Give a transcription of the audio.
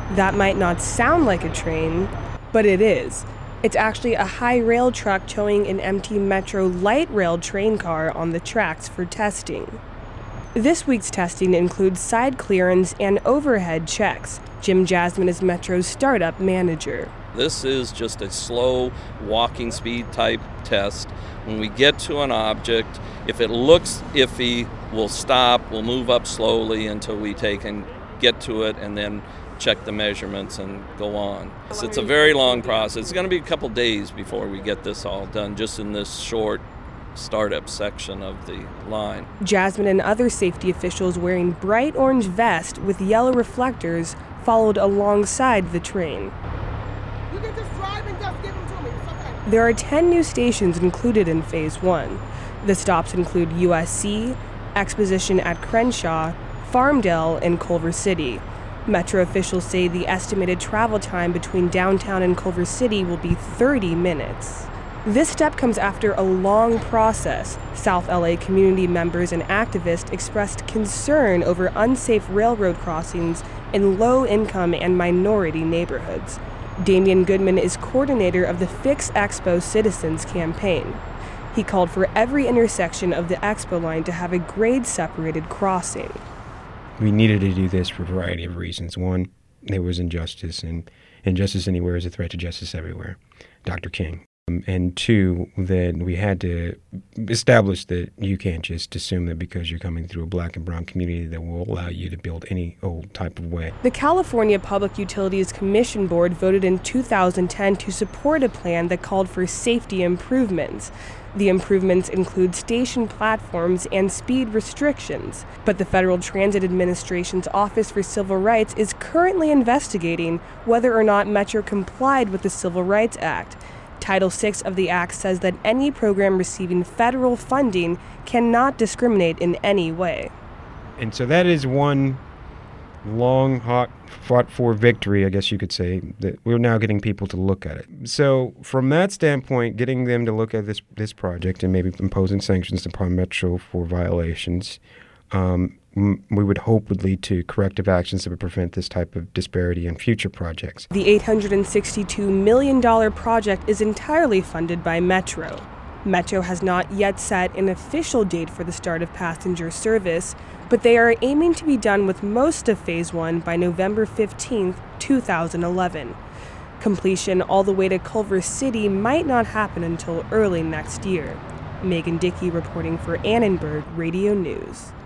That might not sound like a train, but it is. It's actually a high rail truck towing an empty Metro light rail train car on the tracks for testing. This week's testing includes side clearance and overhead checks. Jim Jasmine is Metro's startup manager. This is just a slow walking speed type test. When we get to an object, if it looks iffy, we'll stop, we'll move up slowly until we take and get to it, and then check the measurements and go on. So it's a very long process. It's going to be a couple days before we get this all done, just in this short startup section of the line. Jasmine and other safety officials wearing bright orange vests with yellow reflectors followed alongside the train. You can just drive and just give them to me. It's okay. There are 10 new stations included in Phase 1. The stops include USC, Exposition at Crenshaw, Farmdale, and Culver City. Metro officials say the estimated travel time between downtown and Culver City will be 30 minutes. This step comes after a long process. South LA community members and activists expressed concern over unsafe railroad crossings in low-income and minority neighborhoods. Damian Goodman is coordinator of the Fix Expo Citizens campaign. He called for every intersection of the Expo line to have a grade-separated crossing. We needed to do this for a variety of reasons. One, there was injustice, and injustice anywhere is a threat to justice everywhere. Dr. King. And two, that we had to establish that you can't just assume that because you're coming through a black and brown community that will allow you to build any old type of way. The California Public Utilities Commission Board voted in 2010 to support a plan that called for safety improvements. The improvements include station platforms and speed restrictions, but the Federal Transit Administration's Office for Civil Rights is currently investigating whether or not Metro complied with the Civil Rights Act. Title VI of the Act says that any program receiving federal funding cannot discriminate in any way. And so that is one long, hot, fought-for victory, I guess you could say, that we're now getting people to look at it. So from that standpoint, getting them to look at this project and maybe imposing sanctions upon Metro for violations, we would hope would lead to corrective actions that would prevent this type of disparity in future projects. The $862 million project is entirely funded by Metro. Metro has not yet set an official date for the start of passenger service, but they are aiming to be done with most of Phase 1 by November 15, 2011. Completion all the way to Culver City might not happen until early next year. Megan Dickey reporting for Annenberg Radio News.